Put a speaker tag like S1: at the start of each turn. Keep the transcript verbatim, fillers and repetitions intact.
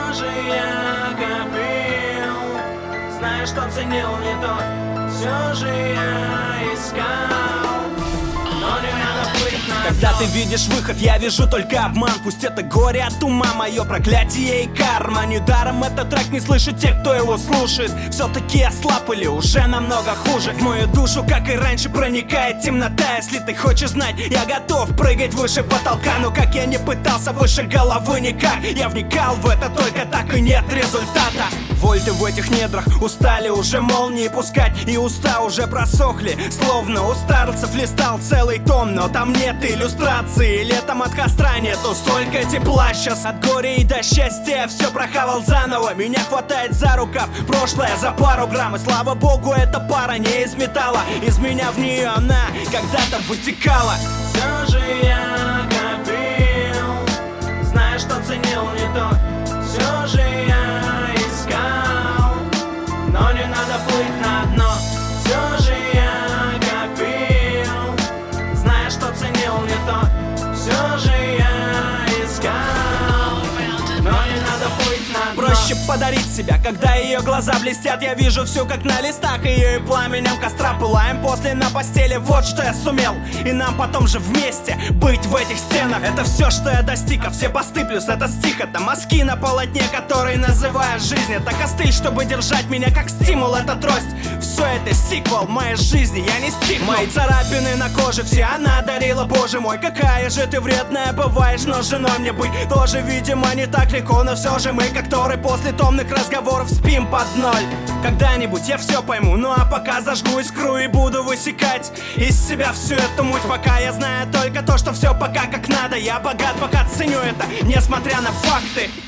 S1: Все же я копил, знаешь, что ценил не то. Все же я искал, но не надо плыть на
S2: Когда ты видишь выход, я вижу только обман. Пусть это горе от ума, мое проклятие и карма. Недаром этот трек не слышит те, кто его слушает. Все-таки я слаб или уже намного хуже. В мою душу, как и раньше, проникает темнота. Если ты хочешь знать, я готов прыгать выше потолка. Но как я не пытался, выше головы никак. Я вникал в это, только так и нет результата. Вольты в этих недрах устали уже молнии пускать. И уста уже просохли, словно у старцев листал целый том. Но там нет иллюстрации, летом от костра нету столько тепла. Сейчас от горя и до счастья все прохавал заново. Меня хватает за рукав, прошлое за пару грамм. И слава богу, эта пара не из металла. Из меня в нее она когда-то вытекала.
S1: Все же я копил, знаешь, что ценил не то. Все же я искал, но не надо плыть на дно. Все же я копил, знаешь, что ценил не то. Все же я искал, но не надо плыть на дно.
S2: Проще подарить себя, когда ее глаза блестят. Я вижу всю, как на листах, ее и пламенем костра пылаем после на постели. Вот что я сумел, и нам потом же вместе быть в этих стенах. Это все, что я достиг, а все посты плюс это стих. Это мазки на полотне, которые называют жизнь. Это костыль, чтобы держать меня как стимул, это трость. Все это сиквел моей жизни, я не стихну. Мои царапины на коже все она дарила, боже мой. Какая же ты вредная бываешь, но женой мне быть тоже, видимо, не так легко. Но все же мы, как торы, после томных разговоров спим под ноль. Когда-нибудь я все пойму, ну а пока зажгу искру и буду высекать из себя всю эту муть. Пока я знаю только то, что все пока как надо. Я богат, пока ценю это, несмотря на факты.